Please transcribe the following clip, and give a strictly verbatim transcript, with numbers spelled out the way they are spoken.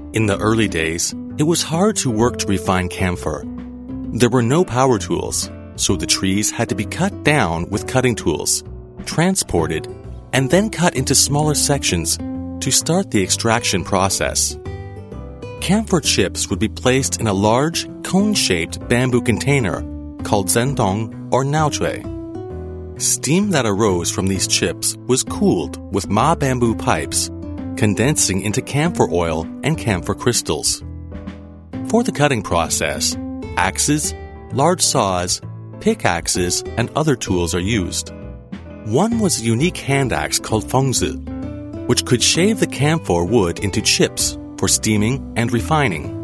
In the early days, it was hard to work to refine camphor. There were no power tools, so the trees had to be cut down with cutting tools, transported, and then cut into smaller sections to start the extraction process. Camphor chips would be placed in a large, cone-shaped bamboo container called zendong or naochui. Steam that arose from these chips was cooled with ma bamboo pipes, condensing into camphor oil and camphor crystals. For the cutting process, axes, large saws, pickaxes, and other tools are used. One was a unique hand axe called fengzi, which could shave the camphor wood into chips for steaming and refining.